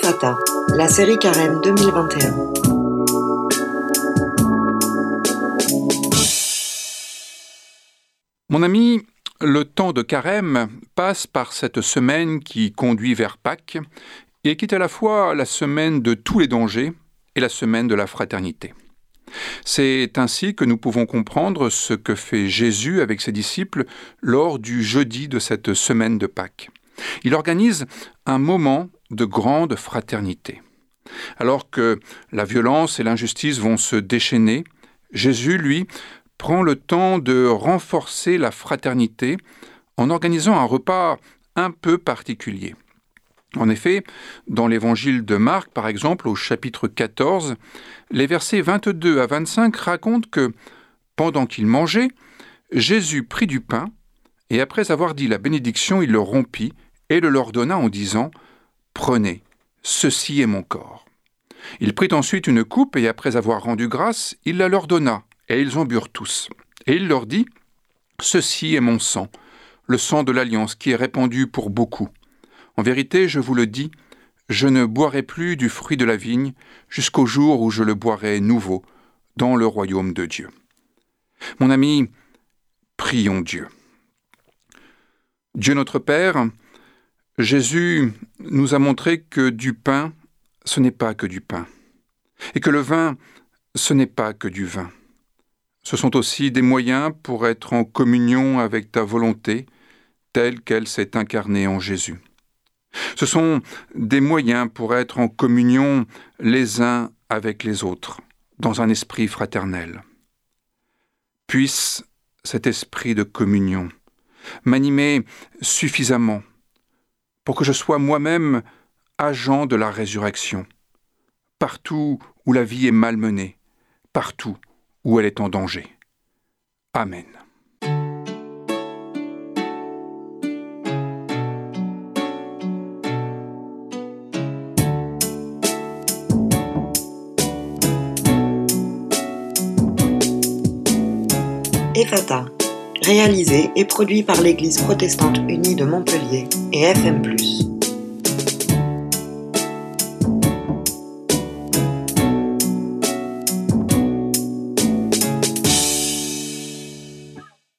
Ephata, la série Carême 2021. Mon ami, le temps de Carême passe par cette semaine qui conduit vers Pâques et qui est à la fois la semaine de tous les dangers et la semaine de la fraternité. C'est ainsi que nous pouvons comprendre ce que fait Jésus avec ses disciples lors du jeudi de cette semaine de Pâques. Il organise un moment de grande fraternité. Alors que la violence et l'injustice vont se déchaîner, Jésus, lui, prend le temps de renforcer la fraternité en organisant un repas un peu particulier. En effet, dans l'évangile de Marc, par exemple, au chapitre 14, les versets 22 à 25 racontent que, pendant qu'il mangeait, Jésus prit du pain, et après avoir dit la bénédiction, il le rompit et le leur donna en disant « Prenez, ceci est mon corps ». Il prit ensuite une coupe, et après avoir rendu grâce, il la leur donna, et ils en burent tous. Et il leur dit « Ceci est mon sang, le sang de l'alliance qui est répandu pour beaucoup. En vérité, je vous le dis, je ne boirai plus du fruit de la vigne jusqu'au jour où je le boirai nouveau dans le royaume de Dieu. » Mon ami, prions Dieu. Dieu notre Père, Jésus nous a montré que du pain, ce n'est pas que du pain, et que le vin, ce n'est pas que du vin. Ce sont aussi des moyens pour être en communion avec ta volonté, telle qu'elle s'est incarnée en Jésus. Ce sont des moyens pour être en communion les uns avec les autres, dans un esprit fraternel. Puisse cet esprit de communion m'animer suffisamment pour que je sois moi-même agent de la résurrection, partout où la vie est malmenée, partout où elle est en danger. Amen. Ephata, réalisé et produit par l'Église protestante unie de Montpellier et FM+.